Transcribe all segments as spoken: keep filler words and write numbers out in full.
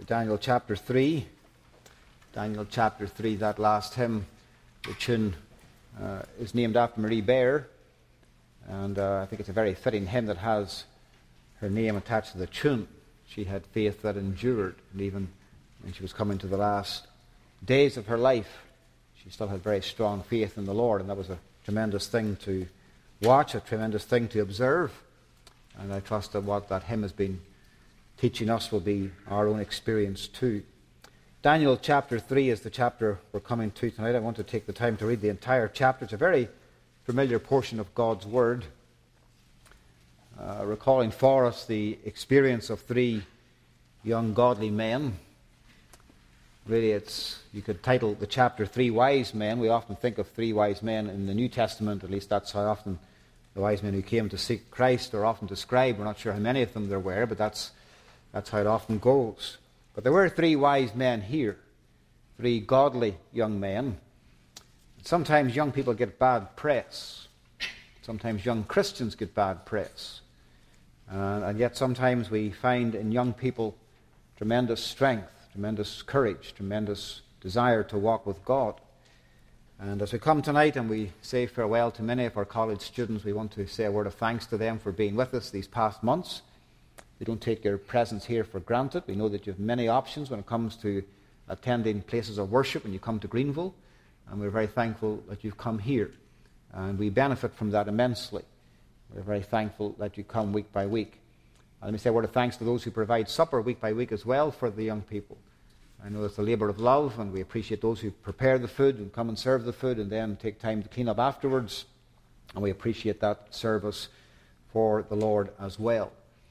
to Daniel chapter three. Daniel chapter three, that last hymn, the tune uh, is named after Marie Baer, and uh, I think it's a very fitting hymn that has her name attached to the tune. She had faith that endured, and even when she was coming to the last days of her life, she still had very strong faith in the Lord, and that was a tremendous thing to watch, a tremendous thing to observe. And I trust that what that hymn has been teaching us will be our own experience too. Daniel chapter three is the chapter we're coming to tonight. I want to take the time to read the entire chapter. It's a very familiar portion of God's Word, uh, recalling for us the experience of three young godly men. Really, it's you could title the chapter Three Wise Men. We often think of three wise men in the New Testament, at least that's how often the wise men who came to seek Christ are often described. We're not sure how many of them there were, but that's that's how it often goes. But there were three wise men here, three godly young men. Sometimes young people get bad press. Sometimes young Christians get bad press. Uh, and yet sometimes we find in young people tremendous strength, tremendous courage, tremendous desire to walk with God. And as we come tonight and we say farewell to many of our college students, we want to say a word of thanks to them for being with us these past months. We don't take your presence here for granted. We know that you have many options when it comes to attending places of worship when you come to Greenville, and we're very thankful that you've come here. And we benefit from that immensely. We're very thankful that you come week by week. And let me say a word of thanks to those who provide supper week by week as well for the young people. I know it's a labour of love, and we appreciate those who prepare the food and come and serve the food and then take time to clean up afterwards. And we appreciate that service for the Lord as well.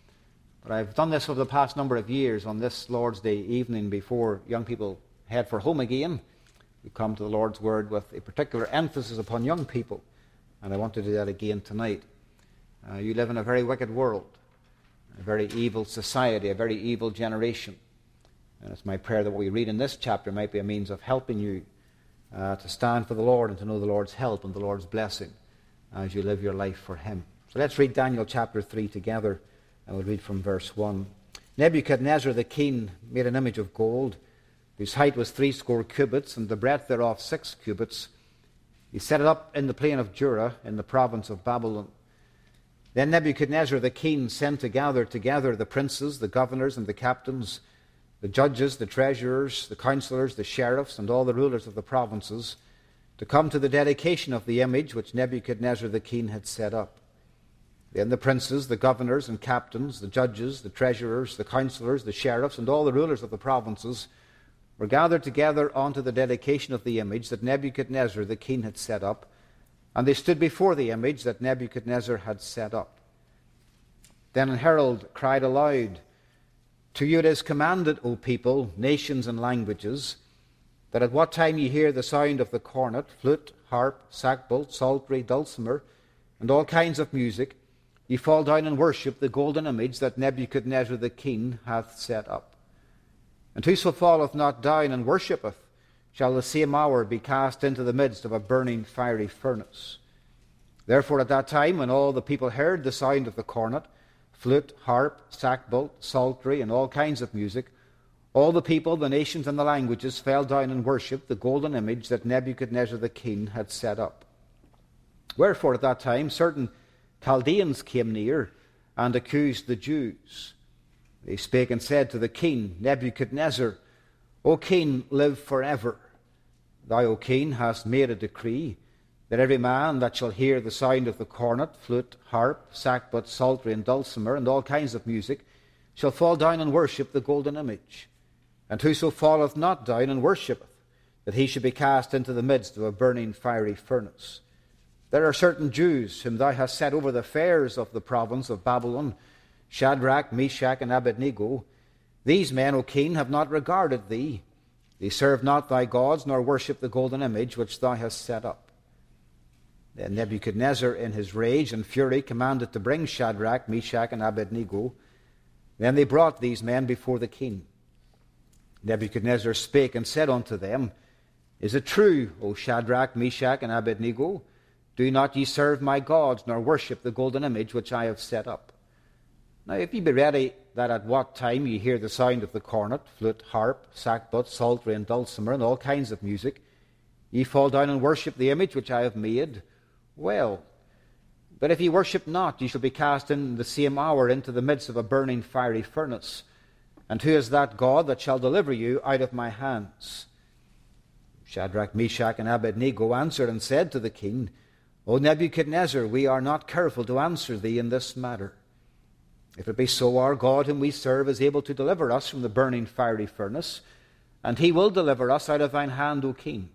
But I've done this over the past number of years. On this Lord's Day evening before young people head for home again, we come to the Lord's Word with a particular emphasis upon young people. And I want to do that again tonight. Uh, you live in a very wicked world, a very evil society, a very evil generation. And it's my prayer that what we read in this chapter might be a means of helping you uh, to stand for the Lord and to know the Lord's help and the Lord's blessing as you live your life for Him. So let's read Daniel chapter three together, and we'll read from verse one. Nebuchadnezzar the king made an image of gold, whose height was threescore cubits, and the breadth thereof six cubits. He set it up in the plain of Dura, in the province of Babylon. Then Nebuchadnezzar the king sent to gather together the princes, the governors, and the captains, the judges, the treasurers, the counselors, the sheriffs, and all the rulers of the provinces, to come to the dedication of the image which Nebuchadnezzar the king had set up. Then the princes, the governors and captains, the judges, the treasurers, the counselors, the sheriffs, and all the rulers of the provinces were gathered together unto the dedication of the image that Nebuchadnezzar the king had set up, and they stood before the image that Nebuchadnezzar had set up. Then an herald cried aloud, To you it is commanded, O people, nations, and languages, that at what time ye hear the sound of the cornet, flute, harp, sackbut, psaltery, dulcimer, and all kinds of music, ye fall down and worship the golden image that Nebuchadnezzar the king hath set up. And whoso falleth not down and worshippeth shall the same hour be cast into the midst of a burning fiery furnace. Therefore at that time, when all the people heard the sound of the cornet, flute, harp, sackbut, psaltery, and all kinds of music, all the people, the nations, and the languages fell down and worshipped the golden image that Nebuchadnezzar the king had set up. Wherefore at that time certain Chaldeans came near and accused the Jews. They spake and said to the king, Nebuchadnezzar, O king, live forever. Thou, O king, hast made a decree that every man that shall hear the sound of the cornet, flute, harp, sackbut, psaltery, and dulcimer, and all kinds of music, shall fall down and worship the golden image. And whoso falleth not down and worshippeth, that he should be cast into the midst of a burning fiery furnace. There are certain Jews whom thou hast set over the affairs of the province of Babylon, Shadrach, Meshach, and Abednego. These men, O king, have not regarded thee. They serve not thy gods, nor worship the golden image which thou hast set up. Then Nebuchadnezzar, in his rage and fury, commanded to bring Shadrach, Meshach, and Abednego. Then they brought these men before the king. Nebuchadnezzar spake and said unto them, Is it true, O Shadrach, Meshach, and Abednego? Do not ye serve my gods, nor worship the golden image which I have set up? Now if ye be ready that at what time ye hear the sound of the cornet, flute, harp, sackbut, psaltery, and dulcimer, and all kinds of music, ye fall down and worship the image which I have made, well. But if ye worship not, ye shall be cast in the same hour into the midst of a burning fiery furnace. And who is that God that shall deliver you out of my hands? Shadrach, Meshach, and Abednego answered and said to the king, O Nebuchadnezzar, we are not careful to answer thee in this matter. If it be so, our God whom we serve is able to deliver us from the burning fiery furnace, and he will deliver us out of thine hand, O king.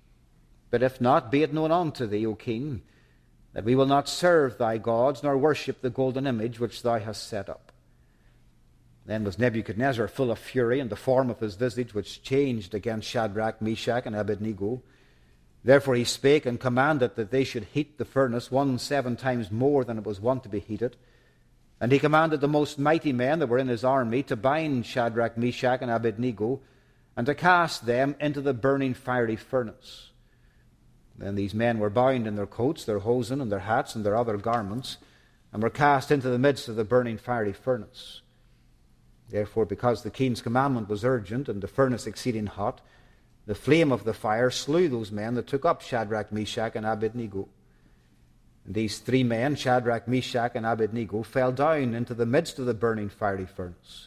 But if not, be it known unto thee, O king, that we will not serve thy gods, nor worship the golden image which thou hast set up. Then was Nebuchadnezzar full of fury, and the form of his visage which changed against Shadrach, Meshach, and Abednego. Therefore he spake and commanded that they should heat the furnace one seven times more than it was wont to be heated. And he commanded the most mighty men that were in his army to bind Shadrach, Meshach, and Abednego, and to cast them into the burning fiery furnace. Then these men were bound in their coats, their hosen, and their hats, and their other garments, and were cast into the midst of the burning fiery furnace. Therefore, because the king's commandment was urgent, and the furnace exceeding hot, the flame of the fire slew those men that took up Shadrach, Meshach, and Abednego. And these three men, Shadrach, Meshach, and Abednego, fell down into the midst of the burning fiery furnace.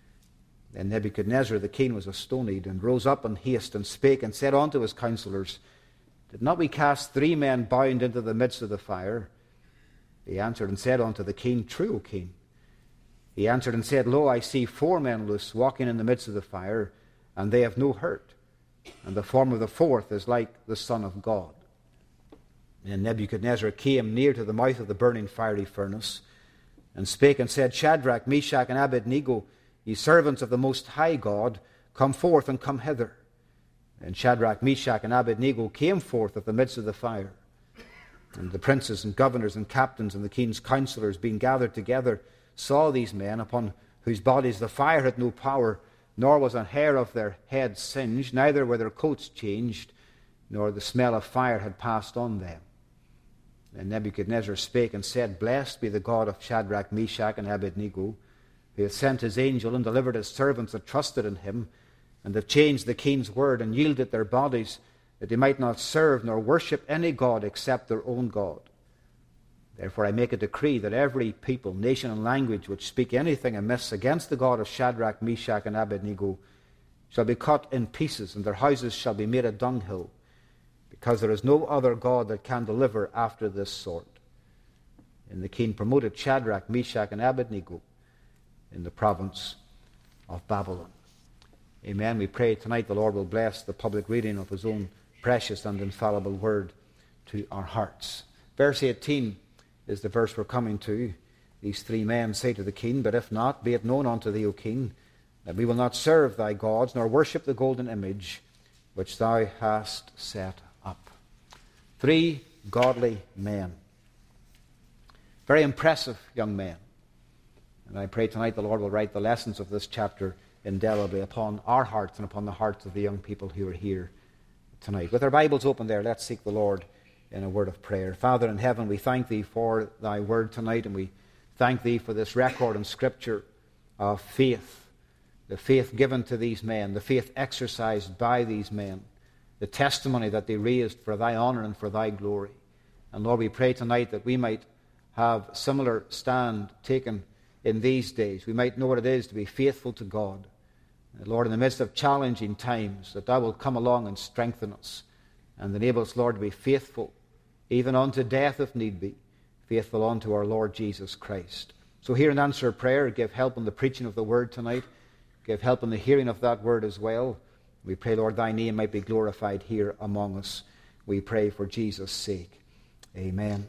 Then Nebuchadnezzar the king was astonied, and rose up in haste, and spake, and said unto his counselors, Did not we cast three men bound into the midst of the fire? He answered and said unto the king, True, O king. He answered and said, Lo, I see four men loose, walking in the midst of the fire, and they have no hurt. And the form of the fourth is like the Son of God. And Nebuchadnezzar came near to the mouth of the burning fiery furnace, and spake and said, Shadrach, Meshach, and Abednego, ye servants of the Most High God, come forth and come hither. And Shadrach, Meshach, and Abednego came forth of the midst of the fire. And the princes and governors and captains and the king's counselors, being gathered together, saw these men, upon whose bodies the fire had no power, nor was a hair of their heads singed, neither were their coats changed, nor the smell of fire had passed on them. And Nebuchadnezzar spake and said, Blessed be the God of Shadrach, Meshach, and Abednego, who hath sent his angel and delivered his servants that trusted in him, and have changed the king's word, and yielded their bodies, that they might not serve nor worship any god except their own God. Therefore I make a decree that every people, nation, and language which speak anything amiss against the God of Shadrach, Meshach, and Abednego shall be cut in pieces, and their houses shall be made a dunghill, because there is no other God that can deliver after this sort. And the king promoted Shadrach, Meshach, and Abednego in the province of Babylon. Amen. We pray tonight the Lord will bless the public reading of his own precious and infallible word to our hearts. Verse eighteen is the verse we're coming to. These three men say to the king, But if not, be it known unto thee, O king, that we will not serve thy gods, nor worship the golden image which thou hast set up. Three godly men. Very impressive young men. And I pray tonight the Lord will write the lessons of this chapter indelibly upon our hearts and upon the hearts of the young people who are here tonight. With our Bibles open there, let's seek the Lord in a word of prayer. Father in heaven, we thank thee for thy word tonight, and we thank thee for this record in Scripture of faith, the faith given to these men, the faith exercised by these men, the testimony that they raised for thy honor and for thy glory. And Lord, we pray tonight that we might have similar stand taken in these days. We might know what it is to be faithful to God. And Lord, in the midst of challenging times, that thou wilt come along and strengthen us and enable us, Lord, to be faithful, even unto death if need be, faithful unto our Lord Jesus Christ. So hear and answer prayer. Give help in the preaching of the word tonight. Give help in the hearing of that word as well. We pray, Lord, thy name might be glorified here among us. We pray for Jesus' sake. Amen.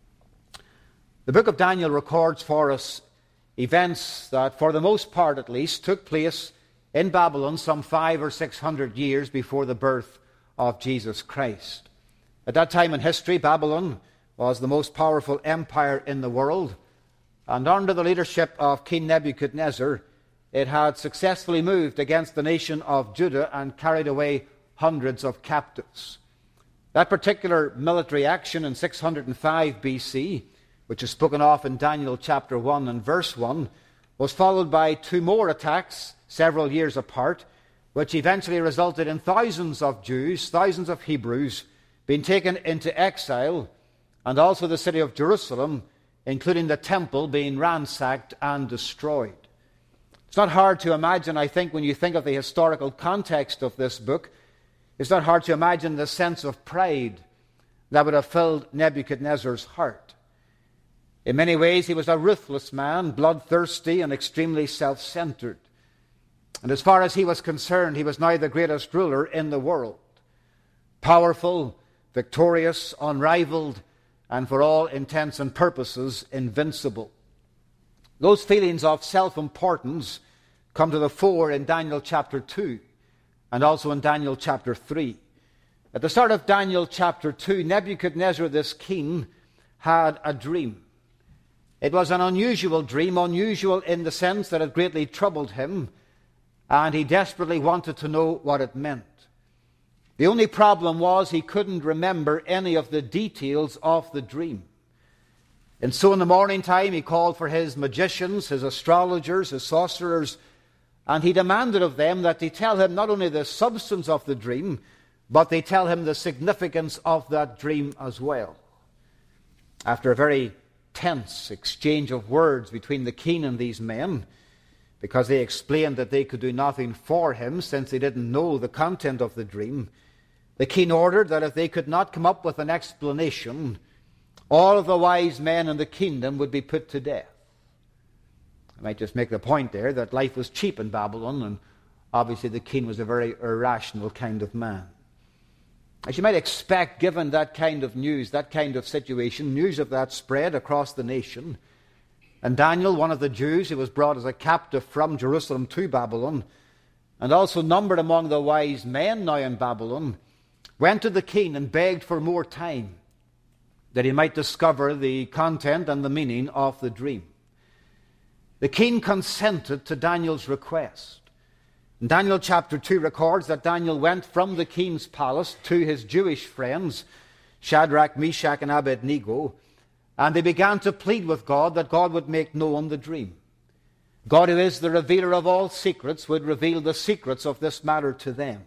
The book of Daniel records for us events that, for the most part at least, took place in Babylon some five or six hundred years before the birth of Jesus Christ. At that time in history, Babylon was the most powerful empire in the world, and under the leadership of King Nebuchadnezzar, it had successfully moved against the nation of Judah and carried away hundreds of captives. That particular military action in six hundred five B C, which is spoken of in Daniel chapter one and verse one, was followed by two more attacks several years apart, which eventually resulted in thousands of Jews, thousands of Hebrews, being taken into exile, and also the city of Jerusalem, including the temple, being ransacked and destroyed. It's not hard to imagine, I think, when you think of the historical context of this book, it's not hard to imagine the sense of pride that would have filled Nebuchadnezzar's heart. In many ways, he was a ruthless man, bloodthirsty and extremely self-centered. And as far as he was concerned, he was now the greatest ruler in the world. Powerful, victorious, unrivaled, and for all intents and purposes, invincible. Those feelings of self-importance come to the fore in Daniel chapter two and also in Daniel chapter three. At the start of Daniel chapter two, Nebuchadnezzar, this king, had a dream. It was an unusual dream, unusual in the sense that it greatly troubled him, and he desperately wanted to know what it meant. The only problem was he couldn't remember any of the details of the dream. And so in the morning time he called for his magicians, his astrologers, his sorcerers, and he demanded of them that they tell him not only the substance of the dream, but they tell him the significance of that dream as well. After a very tense exchange of words between the king and these men, because they explained that they could do nothing for him since they didn't know the content of the dream, the king ordered that if they could not come up with an explanation, all of the wise men in the kingdom would be put to death. I might just make the point there that life was cheap in Babylon, and obviously the king was a very irrational kind of man. As you might expect, given that kind of news, that kind of situation, news of that spread across the nation. And Daniel, one of the Jews who was brought as a captive from Jerusalem to Babylon, and also numbered among the wise men now in Babylon, went to the king and begged for more time, that he might discover the content and the meaning of the dream. The king consented to Daniel's request. And Daniel chapter two records that Daniel went from the king's palace to his Jewish friends, Shadrach, Meshach, and Abednego, and they began to plead with God that God would make known the dream. God, who is the revealer of all secrets, would reveal the secrets of this matter to them.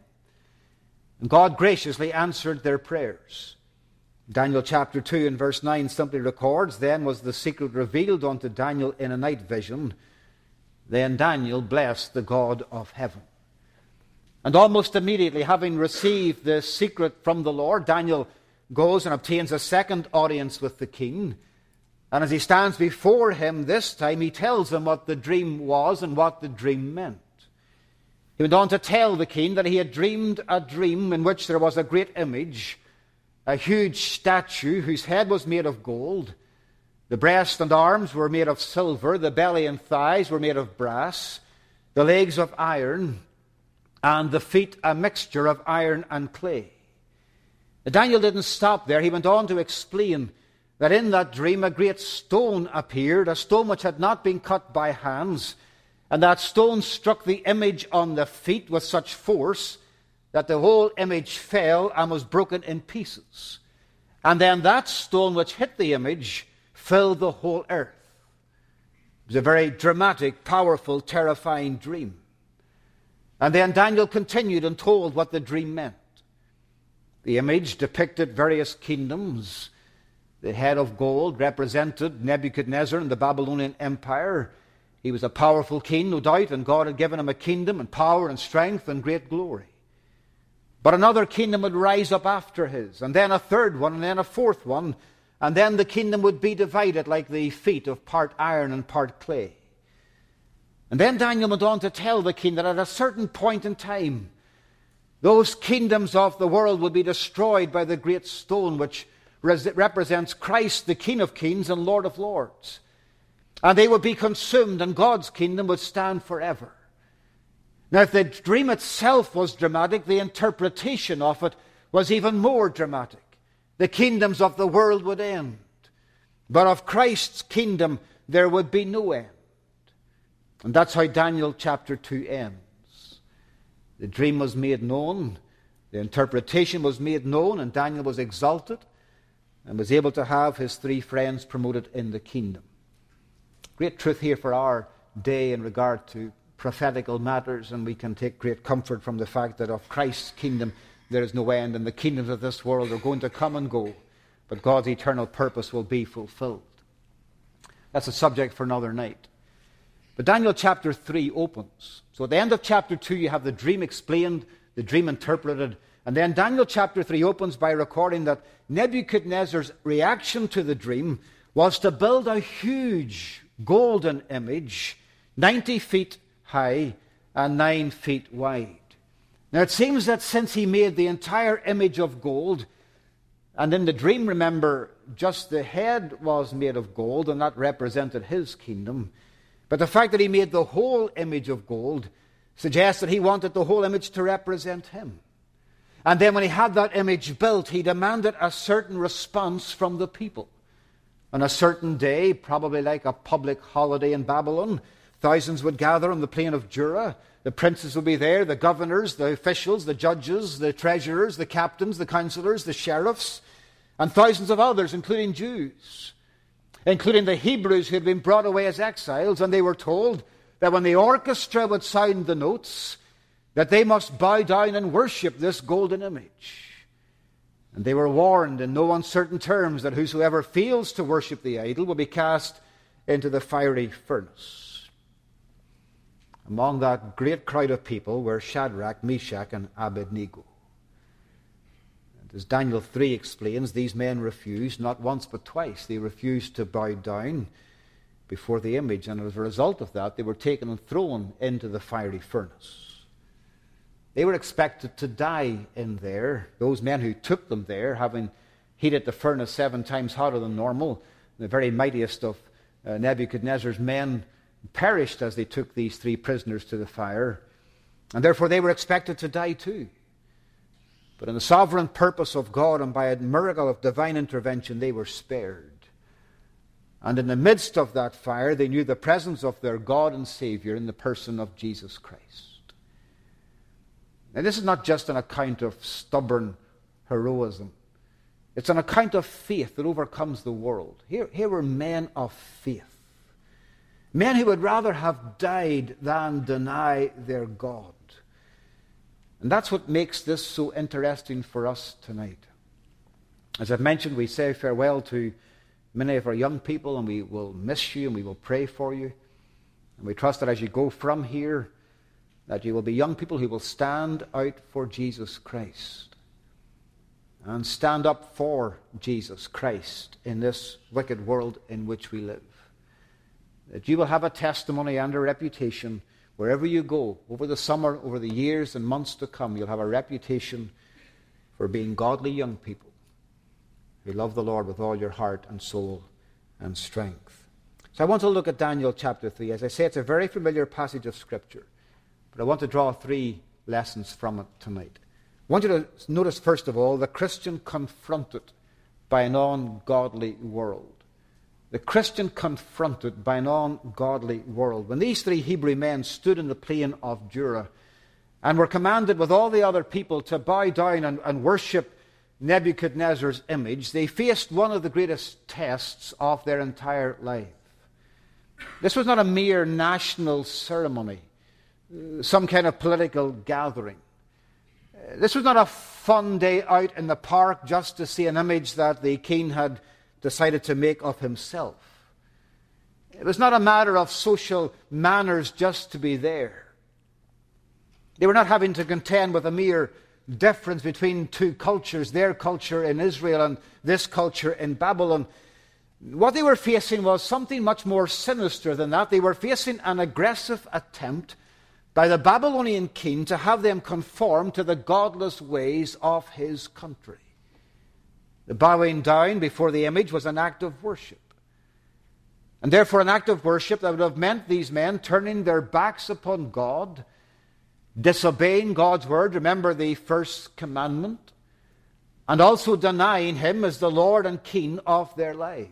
And God graciously answered their prayers. Daniel chapter two and verse nine simply records, "Then was the secret revealed unto Daniel in a night vision. Then Daniel blessed the God of heaven." And almost immediately, having received the secret from the Lord, Daniel goes and obtains a second audience with the king. And as he stands before him this time, he tells him what the dream was and what the dream meant. He went on to tell the king that he had dreamed a dream in which there was a great image, a huge statue whose head was made of gold. The breast and arms were made of silver, the belly and thighs were made of brass, the legs of iron, and the feet a mixture of iron and clay. Daniel didn't stop there. He went on to explain that in that dream a great stone appeared, a stone which had not been cut by hands, and that stone struck the image on the feet with such force that the whole image fell and was broken in pieces. And then that stone which hit the image filled the whole earth. It was a very dramatic, powerful, terrifying dream. And then Daniel continued and told what the dream meant. The image depicted various kingdoms. The head of gold represented Nebuchadnezzar and the Babylonian Empire. He was a powerful king, no doubt, and God had given him a kingdom and power and strength and great glory. But another kingdom would rise up after his, and then a third one, and then a fourth one, and then the kingdom would be divided like the feet of part iron and part clay. And then Daniel went on to tell the king that at a certain point in time, those kingdoms of the world would be destroyed by the great stone which represents Christ, the King of Kings and Lord of Lords. And they would be consumed, and God's kingdom would stand forever. Now, if the dream itself was dramatic, the interpretation of it was even more dramatic. The kingdoms of the world would end, but of Christ's kingdom there would be no end. And that's how Daniel chapter two ends. The dream was made known, the interpretation was made known, and Daniel was exalted. and was able to have his three friends promoted in the kingdom. Great truth here for our day in regard to prophetical matters, and we can take great comfort from the fact that of Christ's kingdom there is no end, and the kingdoms of this world are going to come and go, but God's eternal purpose will be fulfilled. That's a subject for another night. But Daniel chapter three opens. So at the end of chapter two you have the dream explained, the dream interpreted, and then Daniel chapter three opens by recording that Nebuchadnezzar's reaction to the dream was to build a huge golden image, ninety feet high and nine feet wide. Now it seems that since he made the entire image of gold, and in the dream, remember, just the head was made of gold, and that represented his kingdom, but the fact that he made the whole image of gold suggests that he wanted the whole image to represent him. And then when he had that image built, he demanded a certain response from the people. On a certain day, probably like a public holiday in Babylon, thousands would gather on the plain of Dura. The princes would be there, the governors, the officials, the judges, the treasurers, the captains, the counselors, the sheriffs, and thousands of others, including Jews, including the Hebrews who had been brought away as exiles, and they were told that when the orchestra would sound the notes, that they must bow down and worship this golden image. And they were warned in no uncertain terms that whosoever fails to worship the idol will be cast into the fiery furnace. Among that great crowd of people were Shadrach, Meshach, and Abednego. And as Daniel three explains, these men refused, not once but twice. They refused to bow down before the image, and as a result of that, they were taken and thrown into the fiery furnace. They were expected to die in there. Those men who took them there, having heated the furnace seven times hotter than normal, the very mightiest of uh, Nebuchadnezzar's men perished as they took these three prisoners to the fire. And therefore they were expected to die too. But in the sovereign purpose of God and by a miracle of divine intervention, they were spared. And in the midst of that fire, they knew the presence of their God and Savior in the person of Jesus Christ. Now, this is not just an account of stubborn heroism. It's an account of faith that overcomes the world. Here, here were men of faith. Men who would rather have died than deny their God. And that's what makes this so interesting for us tonight. As I've mentioned, we say farewell to many of our young people, and we will miss you and we will pray for you. And we trust that as you go from here, that you will be young people who will stand out for Jesus Christ and stand up for Jesus Christ in this wicked world in which we live. That you will have a testimony and a reputation wherever you go, over the summer, over the years and months to come. You'll have a reputation for being godly young people who love the Lord with all your heart and soul and strength. So I want to look at Daniel chapter three. As I say, it's a very familiar passage of Scripture. But I want to draw three lessons from it tonight. I want you to notice, first of all, the Christian confronted by an ungodly world. The Christian confronted by an ungodly world. When these three Hebrew men stood in the plain of Dura and were commanded with all the other people to bow down and, and worship Nebuchadnezzar's image, they faced one of the greatest tests of their entire life. This was not a mere national ceremony, some kind of political gathering. This was not a fun day out in the park just to see an image that the king had decided to make of himself. It was not a matter of social manners just to be there. They were not having to contend with a mere difference between two cultures, their culture in Israel and this culture in Babylon. What they were facing was something much more sinister than that. They were facing an aggressive attempt by the Babylonian king to have them conform to the godless ways of his country. The bowing down before the image was an act of worship. And therefore an act of worship that would have meant these men turning their backs upon God, disobeying God's word, remember the first commandment, and also denying him as the Lord and King of their lives.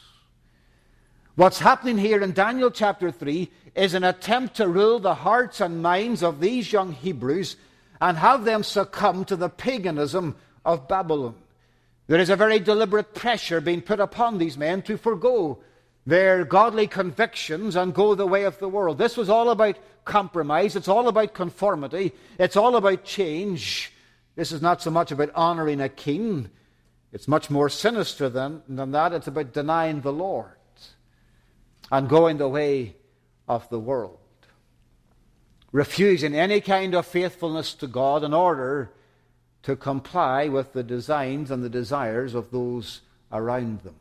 What's happening here in Daniel chapter three is an attempt to rule the hearts and minds of these young Hebrews and have them succumb to the paganism of Babylon. There is a very deliberate pressure being put upon these men to forgo their godly convictions and go the way of the world. This was all about compromise. It's all about conformity. It's all about change. This is not so much about honoring a king. It's much more sinister than, than that. It's about denying the Lord and going the way of the world. Refusing any kind of faithfulness to God in order to comply with the designs and the desires of those around them.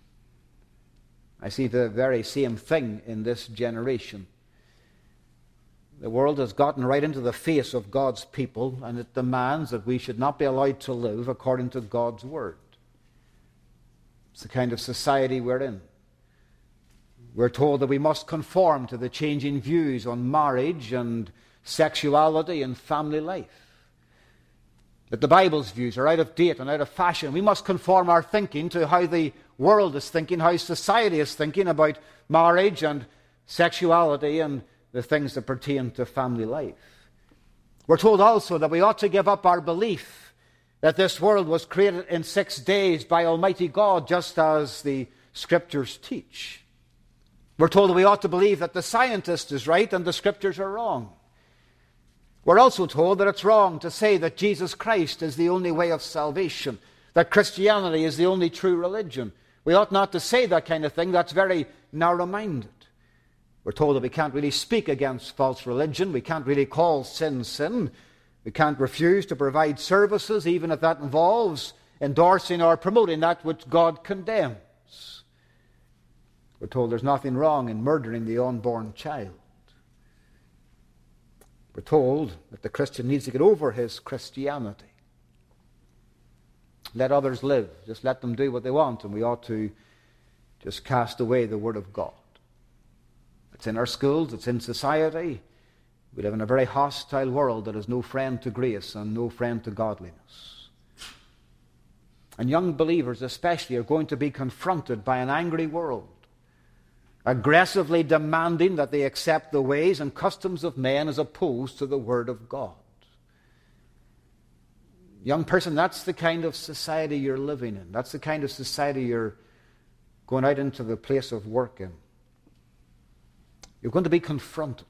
I see the very same thing in this generation. The world has gotten right into the face of God's people, and it demands that we should not be allowed to live according to God's word. It's the kind of society we're in. We're told that we must conform to the changing views on marriage and sexuality and family life. That the Bible's views are out of date and out of fashion. We must conform our thinking to how the world is thinking, how society is thinking about marriage and sexuality and the things that pertain to family life. We're told also that we ought to give up our belief that this world was created in six days by Almighty God, just as the Scriptures teach. We're told that we ought to believe that the scientist is right and the Scriptures are wrong. We're also told that it's wrong to say that Jesus Christ is the only way of salvation, that Christianity is the only true religion. We ought not to say that kind of thing. That's very narrow-minded. We're told that we can't really speak against false religion. We can't really call sin sin. We can't refuse to provide services, even if that involves endorsing or promoting that which God condemns. We're told there's nothing wrong in murdering the unborn child. We're told that the Christian needs to get over his Christianity. Let others live. Just let them do what they want, and we ought to just cast away the Word of God. It's in our schools, it's in society. We live in a very hostile world that is no friend to grace and no friend to godliness. And young believers especially are going to be confronted by an angry world, aggressively demanding that they accept the ways and customs of men as opposed to the Word of God. Young person, that's the kind of society you're living in. That's the kind of society you're going out into the place of work in. You're going to be confronted.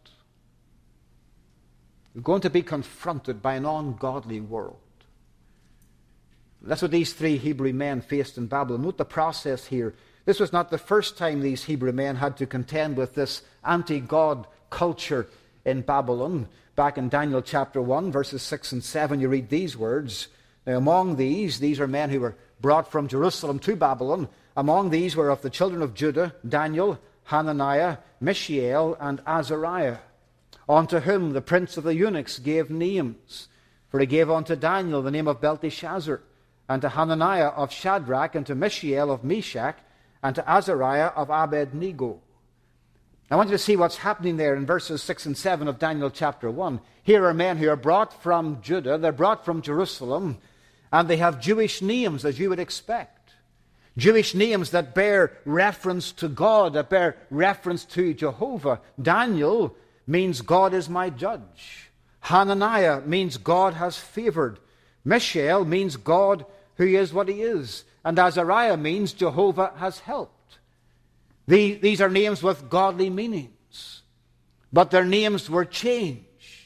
You're going to be confronted by an ungodly world. That's what these three Hebrew men faced in Babylon. Note the process here. This was not the first time these Hebrew men had to contend with this anti-God culture in Babylon. Back in Daniel chapter one, verses six and seven, you read these words. Now among these, these are men who were brought from Jerusalem to Babylon. Among these were of the children of Judah, Daniel, Hananiah, Mishael, and Azariah, unto whom the prince of the eunuchs gave names. For he gave unto Daniel the name of Belteshazzar, and to Hananiah of Shadrach, and to Mishael of Meshach, and to Azariah of Abednego. I want you to see what's happening there in verses six and seven of Daniel chapter one. Here are men who are brought from Judah, they're brought from Jerusalem, and they have Jewish names, as you would expect. Jewish names that bear reference to God, that bear reference to Jehovah. Daniel means God is my judge. Hananiah means God has favored. Mishael means God who is what he is. And Azariah means Jehovah has helped. These are names with godly meanings, but their names were changed.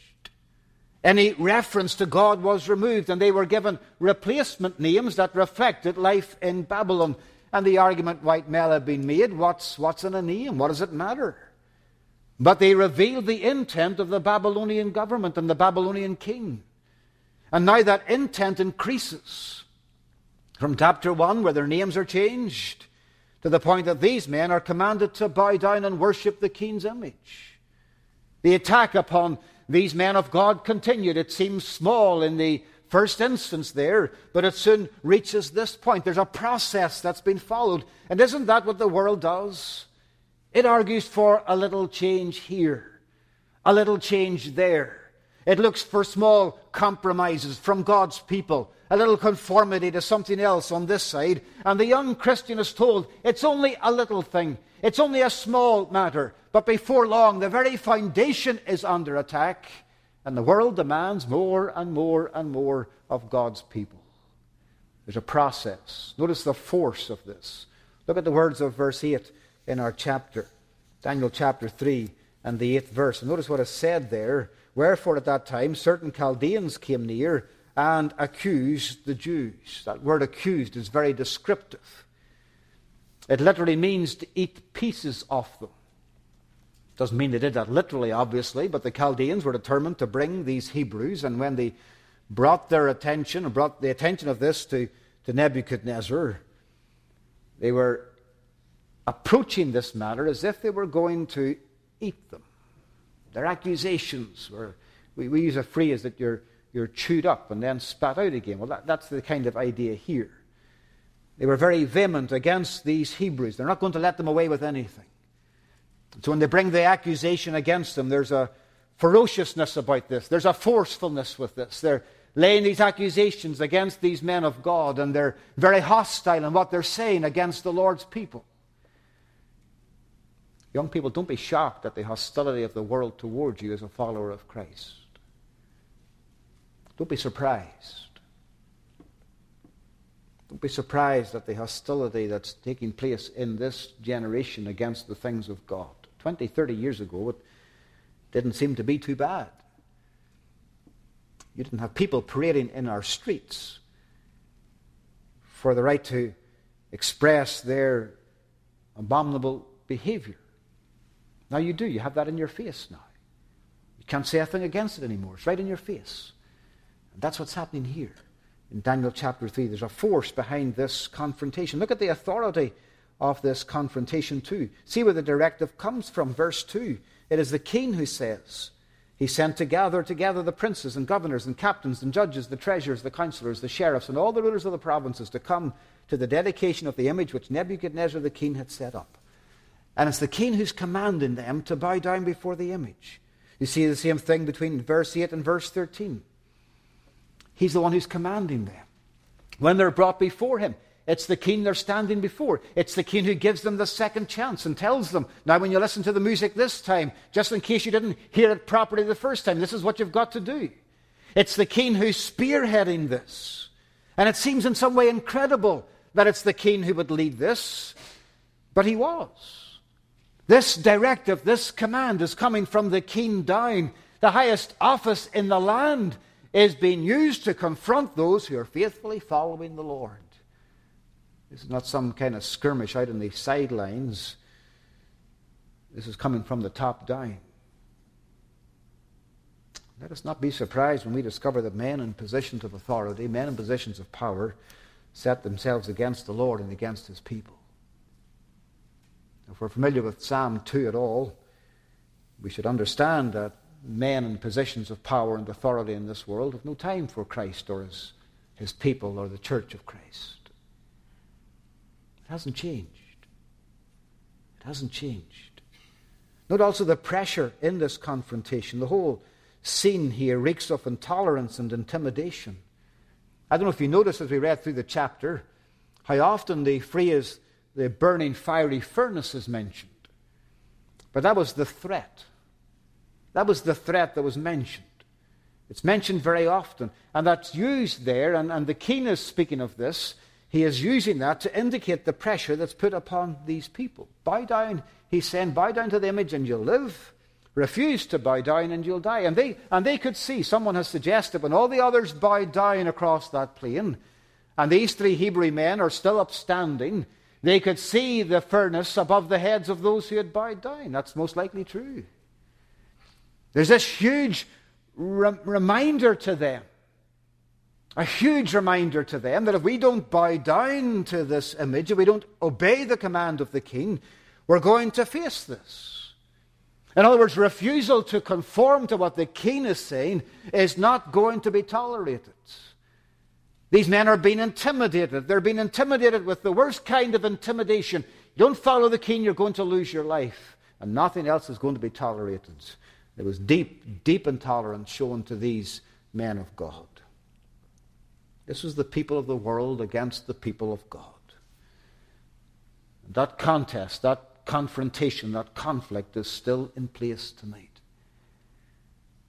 Any reference to God was removed, and they were given replacement names that reflected life in Babylon. And the argument might well have been made, what's, what's in a name? What does it matter? But they revealed the intent of the Babylonian government and the Babylonian king. And now that intent increases from chapter one, where their names are changed, to the point that these men are commanded to bow down and worship the king's image. The attack upon these men of God continued. It seems small in the first instance there, but it soon reaches this point. There's a process that's been followed. And isn't that what the world does? It argues for a little change here, a little change there. It looks for small compromises from God's people, a little conformity to something else on this side. And the young Christian is told, it's only a little thing. It's only a small matter. But before long, the very foundation is under attack. And the world demands more and more and more of God's people. There's a process. Notice the force of this. Look at the words of verse eight in our chapter, Daniel chapter three and the eighth verse. And notice what is said there. Wherefore at that time certain Chaldeans came near and accused the Jews. That word accused is very descriptive. It literally means to eat pieces off them. Doesn't mean they did that literally, obviously, but the Chaldeans were determined to bring these Hebrews, and when they brought their attention, or brought the attention of this to, to Nebuchadnezzar, they were approaching this matter as if they were going to eat them. Their accusations were, we, we use a phrase that you're, you're chewed up and then spat out again. Well, that, that's the kind of idea here. They were very vehement against these Hebrews. They're not going to let them away with anything. So when they bring the accusation against them, there's a ferociousness about this. There's a forcefulness with this. They're laying these accusations against these men of God, and they're very hostile in what they're saying against the Lord's people. Young people, don't be shocked at the hostility of the world towards you as a follower of Christ. Don't be surprised. Don't be surprised at the hostility that's taking place in this generation against the things of God. Twenty, thirty years ago, it didn't seem to be too bad. You didn't have people parading in our streets for the right to express their abominable behavior. Now you do. You have that in your face now. You can't say a thing against it anymore. It's right in your face. And that's what's happening here. In Daniel chapter three, there's a force behind this confrontation. Look at the authority of this confrontation too. See where the directive comes from. Verse two. It is the king who says, he sent to gather together the princes and governors and captains and judges, the treasurers, the counselors, the sheriffs, and all the rulers of the provinces to come to the dedication of the image which Nebuchadnezzar the king had set up. And it's the king who's commanding them to bow down before the image. You see the same thing between verse eight and verse thirteen. He's the one who's commanding them. When they're brought before him, it's the king they're standing before. It's the king who gives them the second chance and tells them, now when you listen to the music this time, just in case you didn't hear it properly the first time, this is what you've got to do. It's the king who's spearheading this. And it seems in some way incredible that it's the king who would lead this, but he was. This directive, this command is coming from the king down. The highest office in the land is being used to confront those who are faithfully following the Lord. This is not some kind of skirmish out on the sidelines. This is coming from the top down. Let us not be surprised when we discover that men in positions of authority, men in positions of power, set themselves against the Lord and against his people. If we're familiar with Psalm two at all, we should understand that men in positions of power and authority in this world have no time for Christ or his, his people or the church of Christ. It hasn't changed. It hasn't changed. Note also the pressure in this confrontation. The whole scene here reeks of intolerance and intimidation. I don't know if you noticed as we read through the chapter how often the phrase the burning fiery furnace is mentioned. But that was the threat. That was the threat that was mentioned. It's mentioned very often. And that's used there, and, and the king is speaking of this. He is using that to indicate the pressure that's put upon these people. Bow down, he's saying, bow down to the image and you'll live. Refuse to bow down and you'll die. And they, and they could see, someone has suggested, when all the others bow down across that plain, and these three Hebrew men are still upstanding, they could see the furnace above the heads of those who had bowed down. That's most likely true. There's this huge re- reminder to them, a huge reminder to them that if we don't bow down to this image, if we don't obey the command of the king, we're going to face this. In other words, refusal to conform to what the king is saying is not going to be tolerated. These men are being intimidated. They're being intimidated with the worst kind of intimidation. You don't follow the king, you're going to lose your life. And nothing else is going to be tolerated. There was deep, deep intolerance shown to these men of God. This was the people of the world against the people of God. And that contest, that confrontation, that conflict is still in place tonight.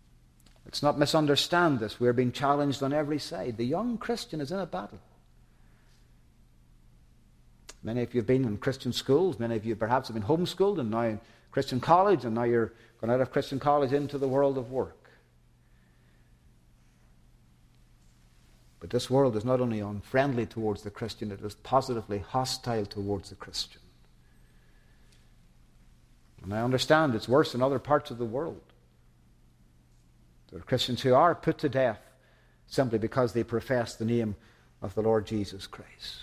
Let's not misunderstand this. We're being challenged on every side. The young Christian is in a battle. Many of you have been in Christian schools. Many of you perhaps have been homeschooled and now in Christian college, and now you're going out of Christian college into the world of work. But this world is not only unfriendly towards the Christian, it is positively hostile towards the Christian. And I understand it's worse in other parts of the world. There are Christians who are put to death simply because they profess the name of the Lord Jesus Christ.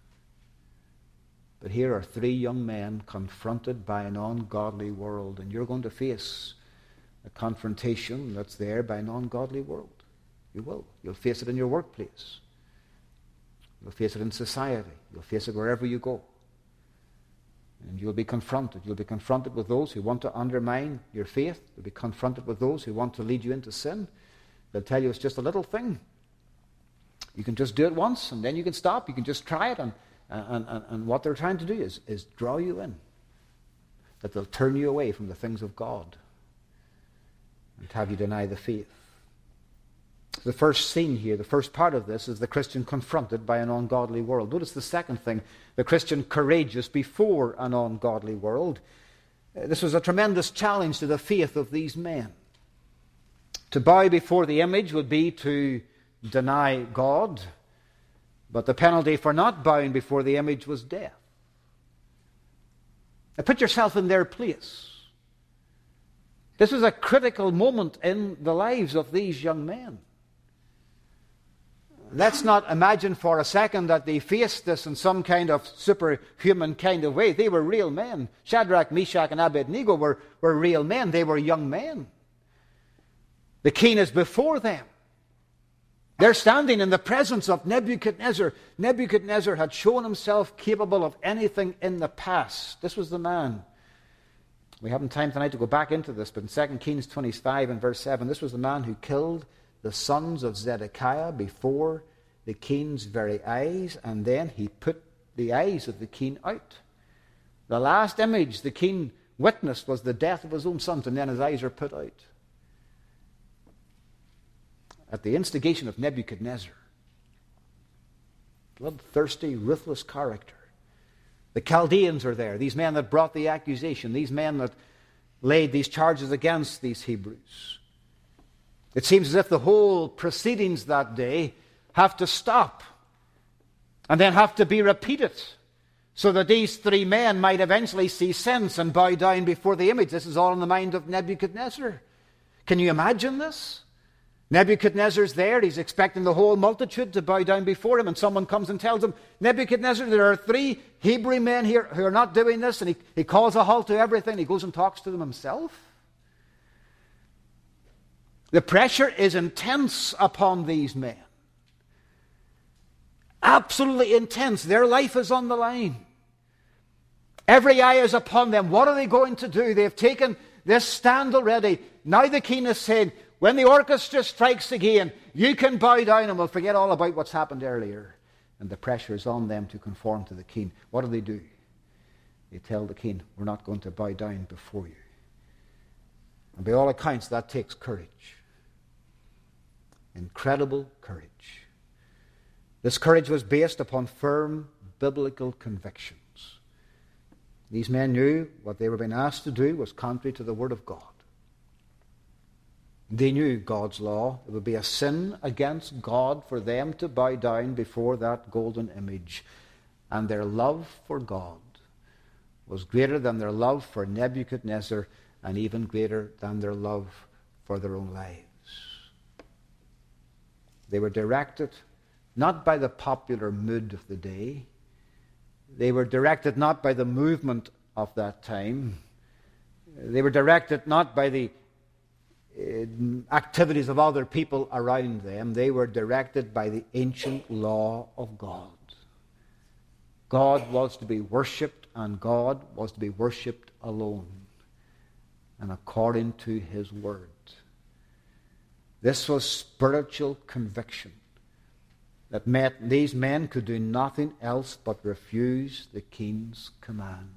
But here are three young men confronted by an ungodly world, and you're going to face a confrontation that's there by an ungodly world. You will. You'll face it in your workplace. You'll face it in society. You'll face it wherever you go. And you'll be confronted. You'll be confronted with those who want to undermine your faith. You'll be confronted with those who want to lead you into sin. They'll tell you it's just a little thing. You can just do it once, and then you can stop. You can just try it, and And, and, and what they're trying to do is, is draw you in. That they'll turn you away from the things of God and have you deny the faith. The first scene here, the first part of this, is the Christian confronted by an ungodly world. Notice the second thing, the Christian courageous before an ungodly world. This was a tremendous challenge to the faith of these men. To bow before the image would be to deny God. But the penalty for not bowing before the image was death. Now put yourself in their place. This was a critical moment in the lives of these young men. Let's not imagine for a second that they faced this in some kind of superhuman kind of way. They were real men. Shadrach, Meshach, and Abednego were, were real men. They were young men. The king is before them. They're standing in the presence of Nebuchadnezzar. Nebuchadnezzar had shown himself capable of anything in the past. This was the man. We haven't time tonight to go back into this, but in Second Kings twenty-five and verse seven, this was the man who killed the sons of Zedekiah before the king's very eyes, and then he put the eyes of the king out. The last image the king witnessed was the death of his own sons, and then his eyes are put out. At the instigation of Nebuchadnezzar, bloodthirsty, ruthless character. The Chaldeans are there, these men that brought the accusation, these men that laid these charges against these Hebrews. It seems as if the whole proceedings that day have to stop and then have to be repeated so that these three men might eventually see sense and bow down before the image. This is all in the mind of Nebuchadnezzar. Can you imagine this? Nebuchadnezzar's there. He's expecting the whole multitude to bow down before him, and someone comes and tells him, Nebuchadnezzar, there are three Hebrew men here who are not doing this, and he, he calls a halt to everything. He goes and talks to them himself. The pressure is intense upon these men. Absolutely intense. Their life is on the line. Every eye is upon them. What are they going to do? They've taken this stand already. Now the king is saying, when the orchestra strikes again, you can bow down and we'll forget all about what's happened earlier. And the pressure is on them to conform to the king. What do they do? They tell the king, we're not going to bow down before you. And by all accounts, that takes courage. Incredible courage. This courage was based upon firm biblical convictions. These men knew what they were being asked to do was contrary to the Word of God. They knew God's law. It would be a sin against God for them to bow down before that golden image. And their love for God was greater than their love for Nebuchadnezzar, and even greater than their love for their own lives. They were directed not by the popular mood of the day. They were directed not by the movement of that time. They were directed not by the activities of other people around them. They were directed by the ancient law of God. God was to be worshipped, and God was to be worshipped alone, and according to His Word. This was spiritual conviction that meant these men could do nothing else but refuse the king's command.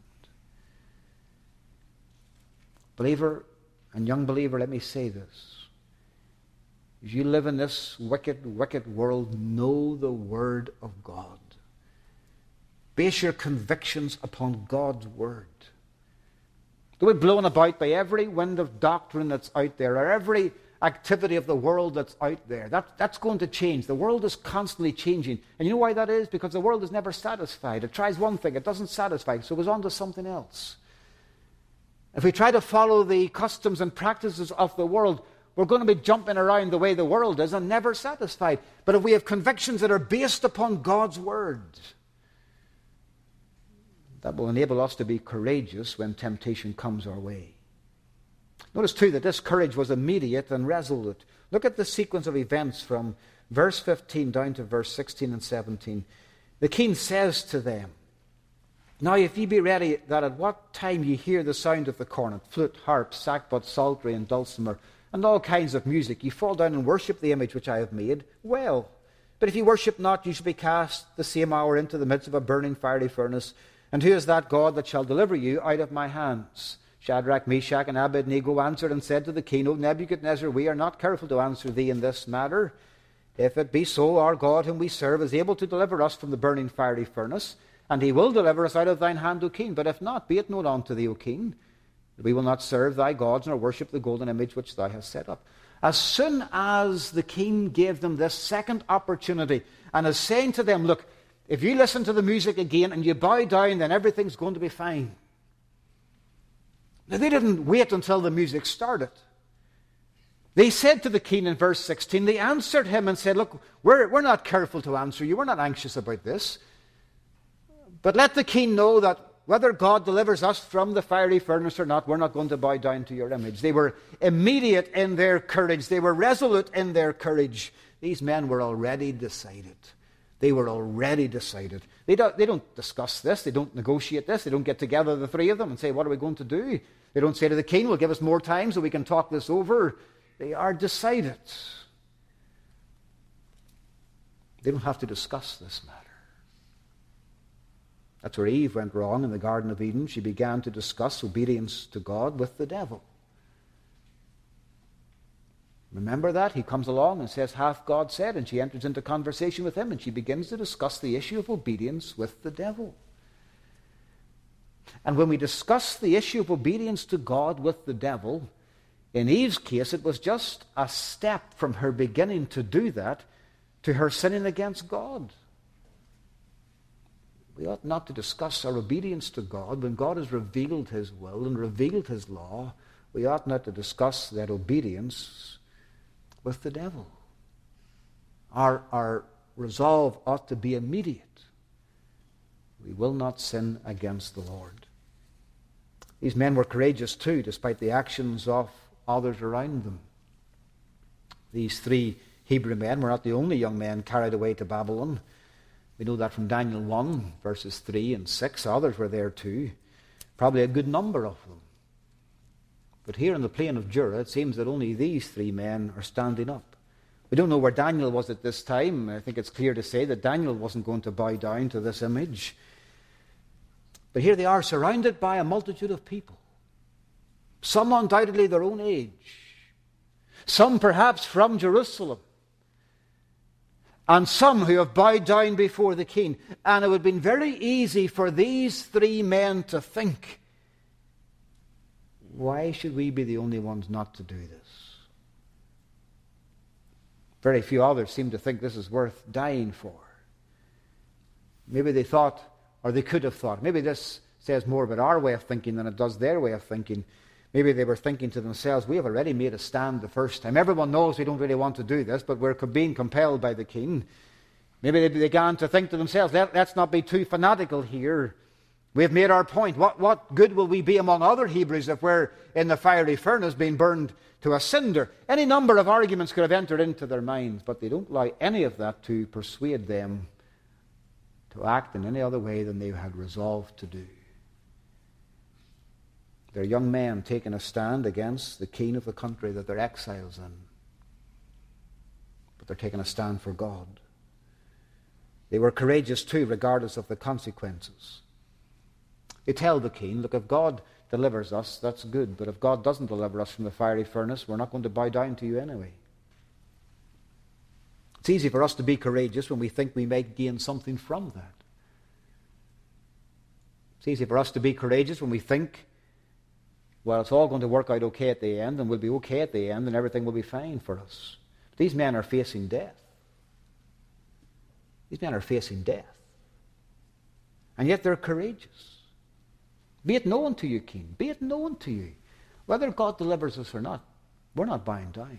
Believer and young believer, let me say this. As you live in this wicked, wicked world, know the Word of God. Base your convictions upon God's Word. Don't be blown about by every wind of doctrine that's out there, or every activity of the world that's out there. That, that's going to change. The world is constantly changing. And you know why that is? Because the world is never satisfied. It tries one thing, it doesn't satisfy, so it goes on to something else. If we try to follow the customs and practices of the world, we're going to be jumping around the way the world is and never satisfied. But if we have convictions that are based upon God's Word, that will enable us to be courageous when temptation comes our way. Notice too that this courage was immediate and resolute. Look at the sequence of events from verse fifteen down to verse sixteen and seventeen. The king says to them, "Now if ye be ready, that at what time ye hear the sound of the cornet, flute, harp, sackbut, psaltery, and dulcimer, and all kinds of music, ye fall down and worship the image which I have made, well. But if ye worship not, ye shall be cast the same hour into the midst of a burning fiery furnace. And who is that God that shall deliver you out of my hands?" Shadrach, Meshach, and Abednego answered and said to the king, "O Nebuchadnezzar, we are not careful to answer thee in this matter. If it be so, our God whom we serve is able to deliver us from the burning fiery furnace, and he will deliver us out of thine hand, O king. But if not, be it known unto thee, O king, that we will not serve thy gods, nor worship the golden image which thou hast set up." As soon as the king gave them this second opportunity, and is saying to them, look, if you listen to the music again and you bow down, then everything's going to be fine. Now, they didn't wait until the music started. They said to the king in verse sixteen, they answered him and said, look, we're, we're not careful to answer you. We're not anxious about this. But let the king know that whether God delivers us from the fiery furnace or not, we're not going to bow down to your image. They were immediate in their courage. They were resolute in their courage. These men were already decided. They were already decided. They don't, they don't discuss this. They don't negotiate this. They don't get together, the three of them, and say, what are we going to do? They don't say to the king, well, give us more time so we can talk this over. They are decided. They don't have to discuss this matter. That's where Eve went wrong in the Garden of Eden. She began to discuss obedience to God with the devil. Remember that? He comes along and says, hath God said? And she enters into conversation with him, and she begins to discuss the issue of obedience with the devil. And when we discuss the issue of obedience to God with the devil, in Eve's case, it was just a step from her beginning to do that to her sinning against God. We ought not to discuss our obedience to God when God has revealed his will and revealed his law. We ought not to discuss that obedience with the devil. Our, our resolve ought to be immediate. We will not sin against the Lord. These men were courageous too, despite the actions of others around them. These three Hebrew men were not the only young men carried away to Babylon. We know that from Daniel one, verses three and six. Others were there too. Probably a good number of them. But here in the plain of Dura, it seems that only these three men are standing up. We don't know where Daniel was at this time. I think it's clear to say that Daniel wasn't going to bow down to this image. But here they are, surrounded by a multitude of people. Some undoubtedly their own age. Some perhaps from Jerusalem. And some who have bowed down before the king. And it would have been very easy for these three men to think, why should we be the only ones not to do this? Very few others seem to think this is worth dying for. Maybe they thought, or they could have thought, maybe this says more about our way of thinking than it does their way of thinking. Maybe they were thinking to themselves, we have already made a stand the first time. Everyone knows we don't really want to do this, but we're being compelled by the king. Maybe they began to think to themselves, Let, let's not be too fanatical here. We've made our point. What, what good will we be among other Hebrews if we're in the fiery furnace being burned to a cinder? Any number of arguments could have entered into their minds, but they don't allow any of that to persuade them to act in any other way than they had resolved to do. They're young men taking a stand against the king of the country that they're exiles in. But they're taking a stand for God. They were courageous too, regardless of the consequences. They tell the king, look, if God delivers us, that's good. But if God doesn't deliver us from the fiery furnace, we're not going to bow down to you anyway. It's easy for us to be courageous when we think we may gain something from that. It's easy for us to be courageous when we think, well, it's all going to work out okay at the end, and we'll be okay at the end, and everything will be fine for us. These men are facing death. These men are facing death. And yet they're courageous. Be it known to you, king. Be it known to you. Whether God delivers us or not, we're not bowing down.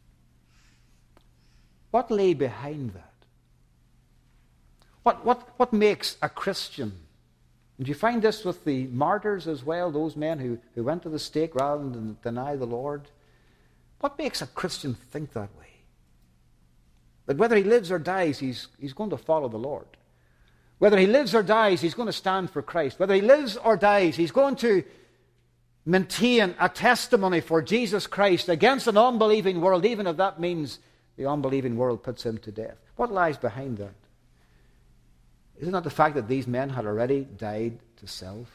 What lay behind that? What, what, what makes a Christian? And you find this with the martyrs as well, those men who, who went to the stake rather than deny the Lord. What makes a Christian think that way? That whether he lives or dies, he's, he's going to follow the Lord. Whether he lives or dies, he's going to stand for Christ. Whether he lives or dies, he's going to maintain a testimony for Jesus Christ against an unbelieving world, even if that means the unbelieving world puts him to death. What lies behind that? Is it not the fact that these men had already died to self?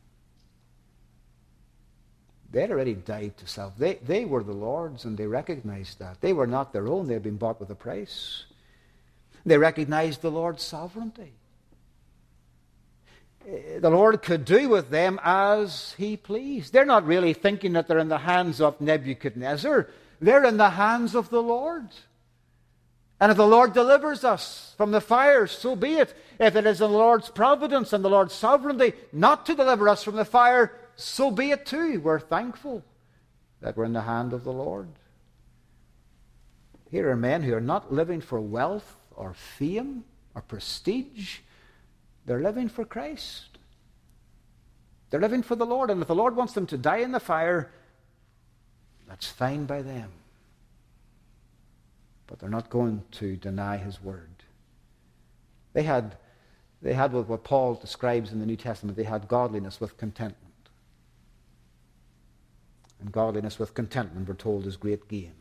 They had already died to self. They, they were the Lord's, and they recognized that. They were not their own. They had been bought with a price. They recognized the Lord's sovereignty. The Lord could do with them as he pleased. They're not really thinking that they're in the hands of Nebuchadnezzar. They're in the hands of the Lord. And if the Lord delivers us from the fire, so be it. If it is in the Lord's providence and the Lord's sovereignty not to deliver us from the fire, so be it too. We're thankful that we're in the hand of the Lord. Here are men who are not living for wealth or fame or prestige. They're living for Christ. They're living for the Lord. And if the Lord wants them to die in the fire, that's fine by them. But they're not going to deny his word. They had, they had what Paul describes in the New Testament, they had godliness with contentment. And godliness with contentment, we're told, is great gain.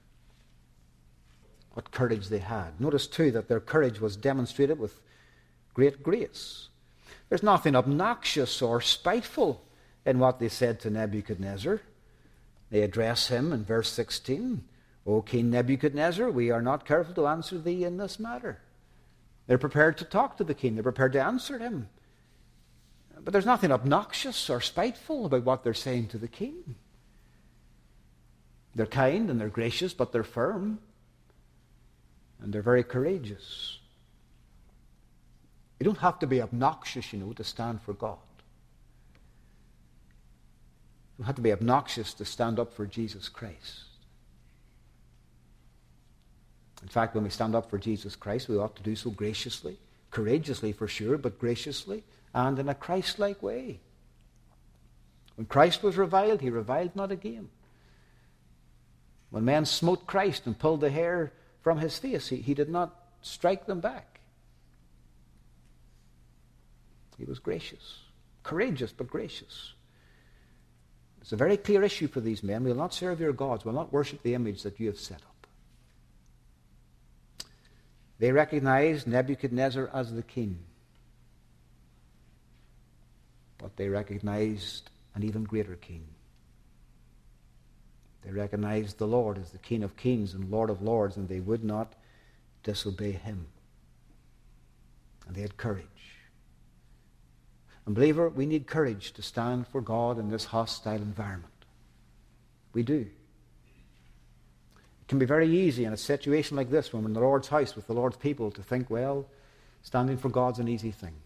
What courage they had. Notice, too, that their courage was demonstrated with great grace. There's nothing obnoxious or spiteful in what they said to Nebuchadnezzar. They address him in verse sixteen. O King Nebuchadnezzar, we are not careful to answer thee in this matter. They're prepared to talk to the king. They're prepared to answer him. But there's nothing obnoxious or spiteful about what they're saying to the king. They're kind and they're gracious, but they're firm. And they're very courageous. You don't have to be obnoxious, you know, to stand for God. You don't have to be obnoxious to stand up for Jesus Christ. In fact, when we stand up for Jesus Christ, we ought to do so graciously, courageously for sure, but graciously and in a Christ-like way. When Christ was reviled, he reviled not again. When men smote Christ and pulled the hair from his face, he, he did not strike them back. He was gracious, courageous, but gracious. It's a very clear issue for these men. We will not serve your gods. We will not worship the image that you have set up. They recognized Nebuchadnezzar as the king. But they recognized an even greater king. They recognized the Lord as the King of kings and Lord of lords, and they would not disobey him. And they had courage. And believer, we need courage to stand for God in this hostile environment. We do. It can be very easy in a situation like this, when we're in the Lord's house with the Lord's people, to think, well, standing for God's an easy thing.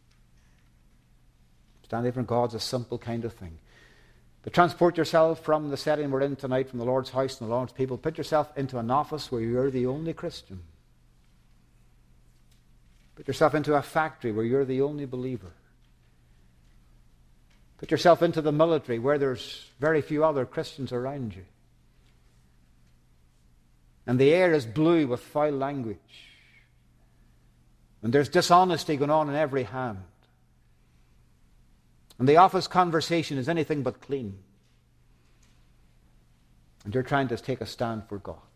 Standing for God's a simple kind of thing. But transport yourself from the setting we're in tonight, from the Lord's house and the Lord's people. Put yourself into an office where you're the only Christian. Put yourself into a factory where you're the only believer. Put yourself into the military where there's very few other Christians around you. And the air is blue with foul language. And there's dishonesty going on in every hand. And the office conversation is anything but clean. And you're trying to take a stand for God.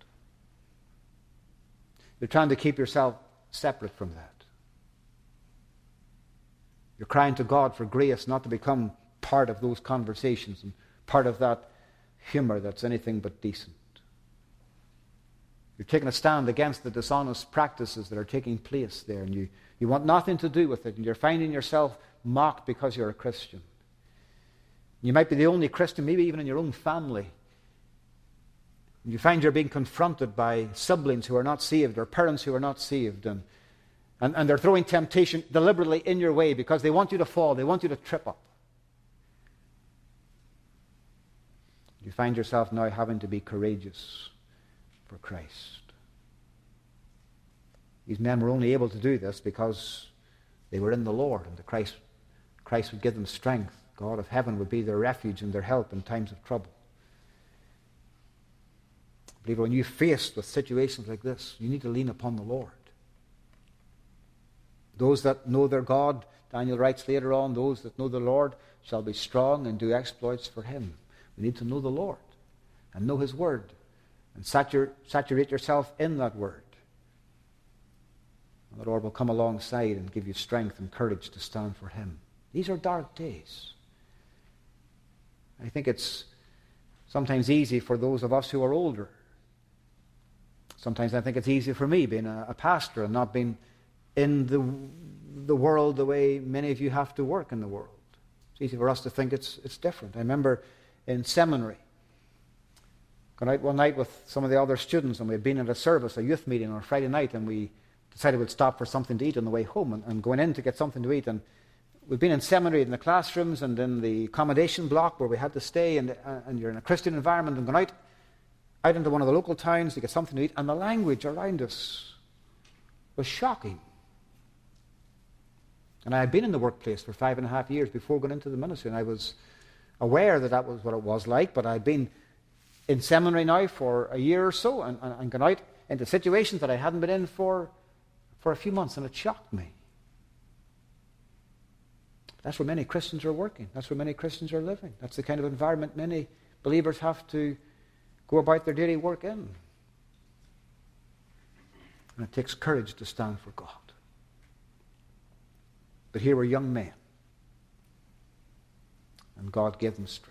You're trying to keep yourself separate from that. You're crying to God for grace not to become part of those conversations and part of that humor that's anything but decent. You're taking a stand against the dishonest practices that are taking place there, and you, you want nothing to do with it, and you're finding yourself mocked because you're a Christian. You might be the only Christian, maybe even in your own family. And you find you're being confronted by siblings who are not saved, or parents who are not saved, and, and, and they're throwing temptation deliberately in your way because they want you to fall, they want you to trip up. You find yourself now having to be courageous for Christ. These men were only able to do this because they were in the Lord, and the Christ, Christ would give them strength. God of heaven would be their refuge and their help in times of trouble. I believe when you're faced with situations like this, you need to lean upon the Lord. Those that know their God, Daniel writes later on, those that know the Lord shall be strong and do exploits for him. We need to know the Lord and know his word and satur- saturate yourself in that word. And the Lord will come alongside and give you strength and courage to stand for him. These are dark days. I think it's sometimes easy for those of us who are older. Sometimes I think it's easy for me being a, a pastor and not being in the, the world the way many of you have to work in the world. It's easy for us to think it's, it's different. I remember in seminary, going out one night with some of the other students, and we had been at a service, a youth meeting on a Friday night, and we decided we'd stop for something to eat on the way home, and, and going in to get something to eat. And we've been in seminary in the classrooms and in the accommodation block where we had to stay, and, uh, and you're in a Christian environment, and going out, out into one of the local towns to get something to eat, and the language around us was shocking. And I had been in the workplace for five and a half years before going into the ministry, and I was aware that that was what it was like, but I'd been in seminary now for a year or so, and, and, and gone out into situations that I hadn't been in for, for a few months, and it shocked me. That's where many Christians are working. That's where many Christians are living. That's the kind of environment many believers have to go about their daily work in. And it takes courage to stand for God. But here were young men, and God gave them strength.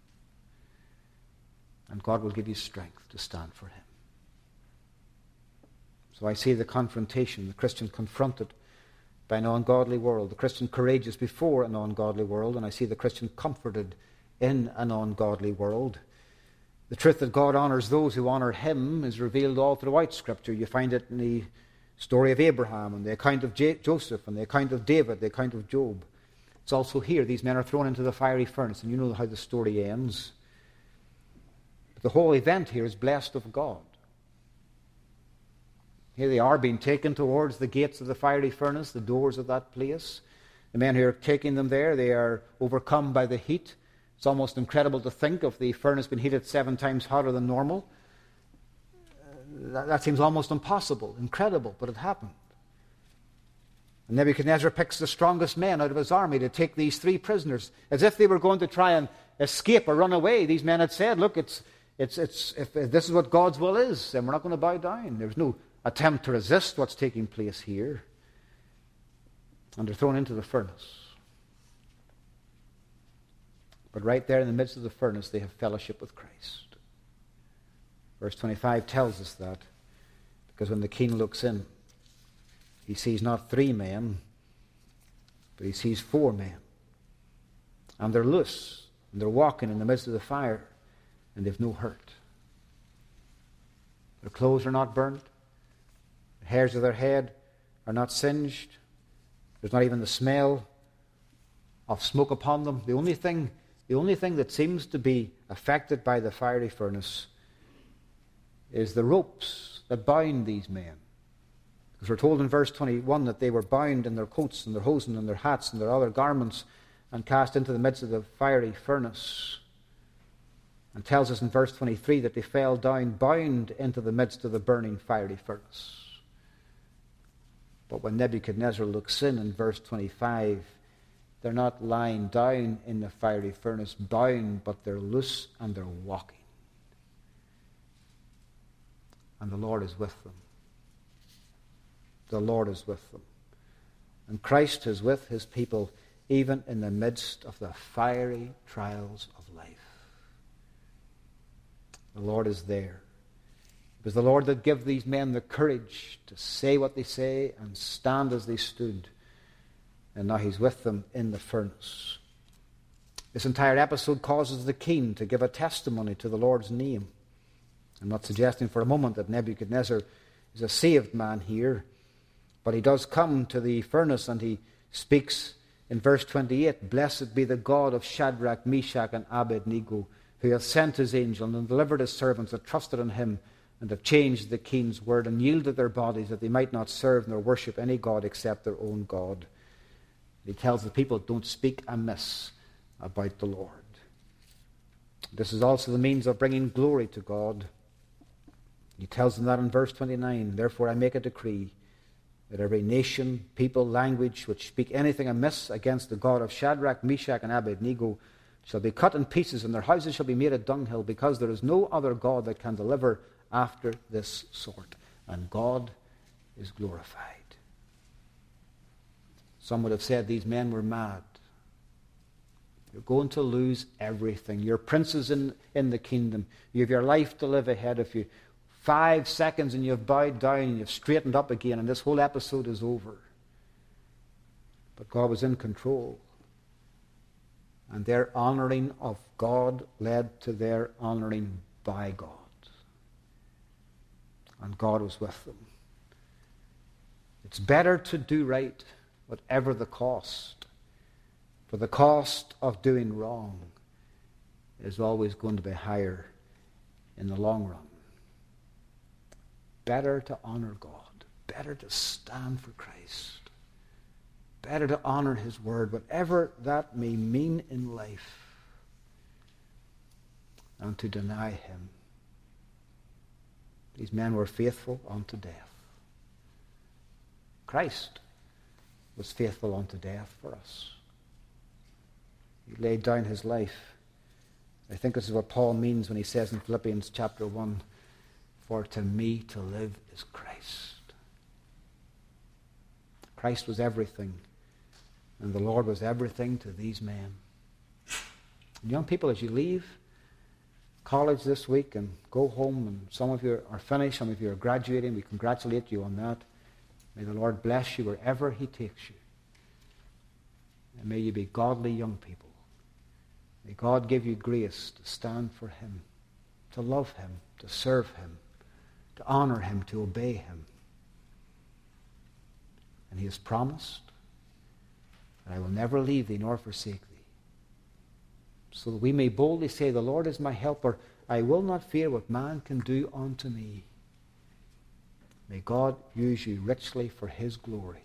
And God will give you strength to stand for him. So I see the confrontation, the Christian confronted by an ungodly world, the Christian courageous before an ungodly world, and I see the Christian comforted in an ungodly world. The truth that God honors those who honor him is revealed all throughout Scripture. You find it in the story of Abraham, and the account of J- Joseph, and the account of David, the account of Job. It's also here. These men are thrown into the fiery furnace, and you know how the story ends. But the whole event here is blessed of God. Here they are being taken towards the gates of the fiery furnace, the doors of that place. The men who are taking them there, they are overcome by the heat. It's almost incredible to think of the furnace being heated seven times hotter than normal. That, that seems almost impossible, incredible, but it happened. And Nebuchadnezzar picks the strongest men out of his army to take these three prisoners, as if they were going to try and escape or run away. These men had said, look, it's, it's, it's, if this is what God's will is, then we're not going to bow down. There's no attempt to resist what's taking place here. And they're thrown into the furnace. But right there in the midst of the furnace, they have fellowship with Christ. Verse twenty-five tells us that, because when the king looks in, he sees not three men, but he sees four men. And they're loose, and they're walking in the midst of the fire, and they've no hurt. Their clothes are not burnt. The hairs of their head are not singed. There's not even the smell of smoke upon them. The only thing, the only thing that seems to be affected by the fiery furnace is the ropes that bind these men. Because we're told in verse twenty-one that they were bound in their coats and their hosen and their hats and their other garments and cast into the midst of the fiery furnace. And tells us in verse twenty-three that they fell down bound into the midst of the burning fiery furnace. But when Nebuchadnezzar looks in in verse twenty-five, they're not lying down in the fiery furnace bound, but they're loose and they're walking. And the Lord is with them. The Lord is with them. And Christ is with his people even in the midst of the fiery trials of life. The Lord is there, It was the Lord that gave these men the courage to say what they say and stand as they stood. And now he's with them in the furnace. This entire episode causes the king to give a testimony to the Lord's name. I'm not suggesting for a moment that Nebuchadnezzar is a saved man here, but he does come to the furnace and he speaks in verse twenty-eight, "Blessed be the God of Shadrach, Meshach, and Abednego, who hath sent his angel and delivered his servants that trusted in him, and have changed the king's word and yielded their bodies that they might not serve nor worship any god except their own God." He tells the people, don't speak amiss about the Lord. This is also the means of bringing glory to God. He tells them that in verse twenty-nine, "Therefore I make a decree that every nation, people, language which speak anything amiss against the God of Shadrach, Meshach, and Abednego shall be cut in pieces, and their houses shall be made a dunghill, because there is no other God that can deliver after this sort, and God is glorified." Some would have said these men were mad. You're going to lose everything. You're princes in, in the kingdom. You have your life to live ahead of you. Five seconds and you've bowed down and you've straightened up again, and this whole episode is over. But God was in control. And their honoring of God led to their honoring by God. And God was with them. It's better to do right, whatever the cost. For the cost of doing wrong is always going to be higher in the long run. Better to honor God. Better to stand for Christ. Better to honor his word, whatever that may mean in life, than to deny him. These men were faithful unto death. Christ was faithful unto death for us. He laid down his life. I think this is what Paul means when he says in Philippians chapter one, "For to me to live is Christ." Christ was everything, and the Lord was everything to these men. And young people, as you leave college this week and go home, and some of you are finished, some of you are graduating, we congratulate you on that. May the Lord bless you wherever he takes you. And may you be godly young people. May God give you grace to stand for him, to love him, to serve him, to honor him, to obey him. And he has promised that I will never leave thee nor forsake thee. So that we may boldly say, the Lord is my helper. I will not fear what man can do unto me. May God use you richly for his glory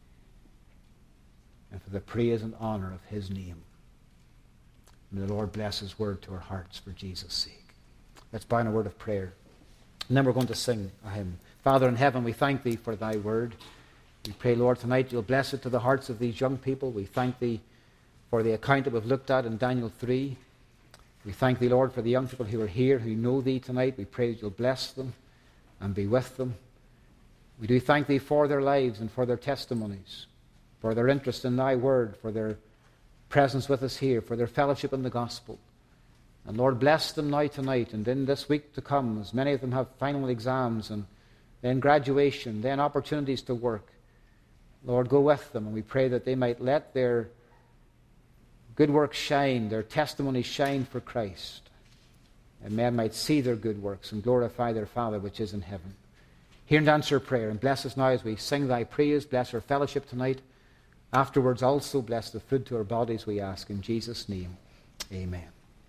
and for the praise and honor of his name. May the Lord bless his word to our hearts for Jesus' sake. Let's bow in a word of prayer. And then we're going to sing a hymn. Father in heaven, we thank thee for thy word. We pray, Lord, tonight you'll bless it to the hearts of these young people. We thank thee for the account that we've looked at in Daniel three. We thank thee, Lord, for the young people who are here, who know thee tonight. We pray that you'll bless them and be with them. We do thank thee for their lives and for their testimonies, for their interest in thy word, for their presence with us here, for their fellowship in the gospel. And Lord, bless them now tonight and in this week to come, as many of them have final exams and then graduation, then opportunities to work. Lord, go with them, and we pray that they might let their good works shine, their testimonies shine for Christ, and men might see their good works and glorify their Father which is in heaven. Hear and answer prayer, and bless us now as we sing thy praise. Bless our fellowship tonight. Afterwards also bless the food to our bodies, we ask in Jesus' name. Amen.